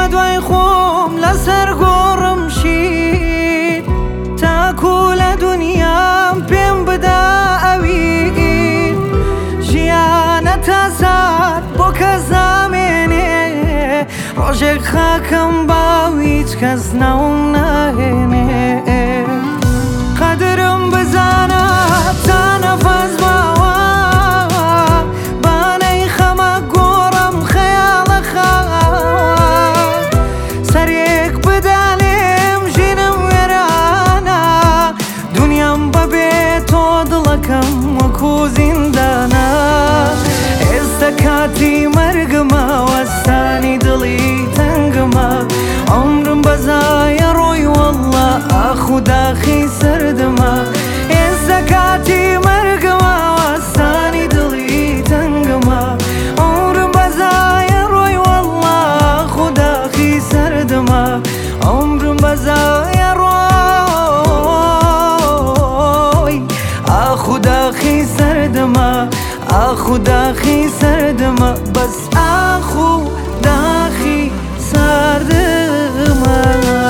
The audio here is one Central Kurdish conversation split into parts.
دوای خۆم لەسەر گۆڕم شید تاکو لە دونیام پێم بدا ئەوی ژیانە تازات بۆ کەس نامێنێ ڕۆژێک خاکەم باوی هیچ کەس ناوم ناهێنێ قەدرم بزانە تا نەفەس ماوە بانەی خەمە گۆڕم خەیاڵە خاوە سەرێک بدا لێم ژینم وێرانە دونیام بەبێ تۆ دڵەکەم وەکو زیندانە ئێستا کاتی مەرگمە وەستانی دڵی تەنگمە عمرم بەزایە ڕۆی وەڵڵا ئاخ و داخی سەردمە ئێستا کاتی مەرگمە وەستانی دڵی تەنگمە عمرم بەزایە ڕۆی وەڵڵا ئاخ و داخی سەردمە عمرم بەزایە ڕۆی ئاخ و داخی سەردمە ئاخ و داخی سەردمە بەس ئاخ و داخی سەردمە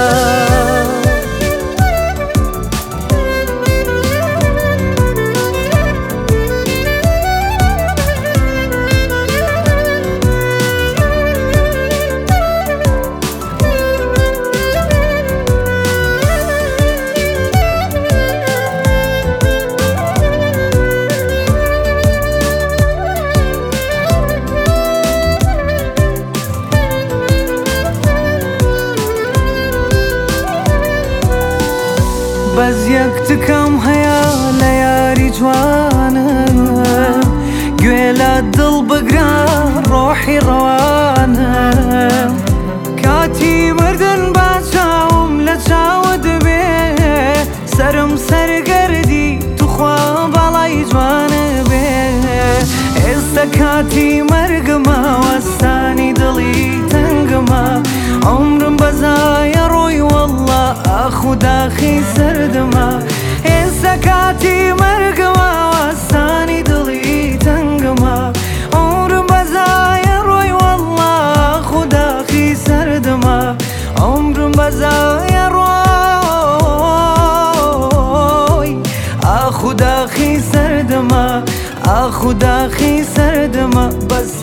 بەس یەک تکەم هەیە لە یاری جوانم گوێ لە دڵ بگرە ڕۆحی ڕەوانم کاتی مردن با چاوم لە چاوت بێ سەرم سەرگەردی توخوا باڵای جوانە بێ ئێستا کاتی مەرگمە وەستانی دڵی تەنگمە عمرم بەزایە ڕۆی وەڵڵا ئاخ و داخی سەردمە ئێستا کاتی مەرگمە وەستانی دڵی تەنگمە عمرم بەزایە ڕۆی وەڵڵا ئاخ و داخی سەردمە عمرم بەزایە ڕۆی ئاخ و داخی سەردمە ئاخ و داخی سەردمە بەس